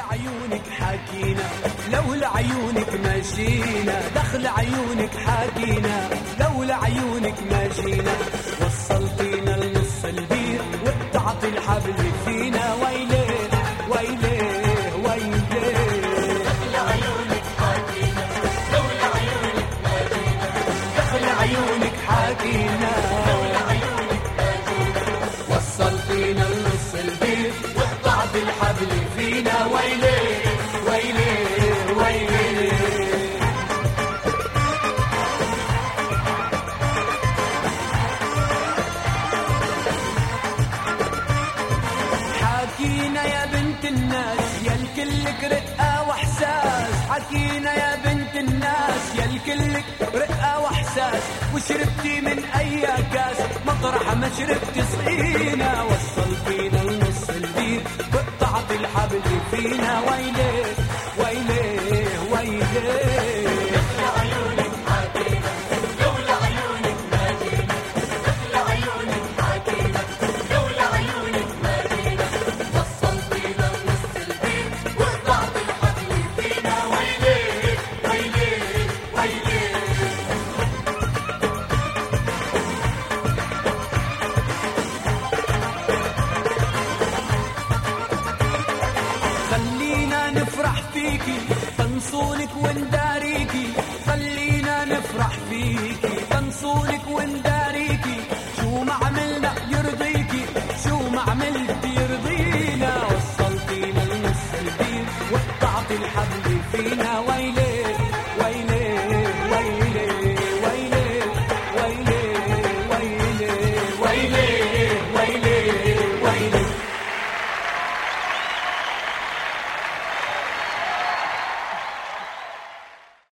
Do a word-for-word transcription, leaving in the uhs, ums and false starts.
عيونك حكينا، لولا عيونك ماشينا، دخل عيونك حكينا، لولا عيونك ماشينا، وصلتينا لنص البير وقطعت الحبل فينا، ويلي ويلي ويلي. دخل عيونك حكينا، لولا عيونك ماشينا، دخل عيونك حكينا، لولا عيونك ماشينا، وصلتينا لنص البير وقطعت الحبل فينا، ويلي ويلي ويلي. حكينا يا بنت الناس يا الكلك رقة واحساس، حكينا يا بنت الناس يا الكلك رقة واحساس، وشربتي من اي كاس مطرح ما شربتي صحينا، وصلتينا لنص البير وقطعت الحبل فينا، ويلي ويلي ويلي. دخل عيونك حكينا، لولا عيونك ماشينا، دخل عيونك حكينا، لولا عيونك ماشينا، وصلتينا لنص البير وقطعت الحبل فينا، ويلي ويلي ويلي. خلينا نفرح فيكي تنصونك ونداريكي، خلينا نفرح فيكي تنصونك ونداريكي، شو ما عملنا يرضيكي، شو ما عملت يرضينا، وصلتينا لنص البير وقطعت الحبل فينا، ويلي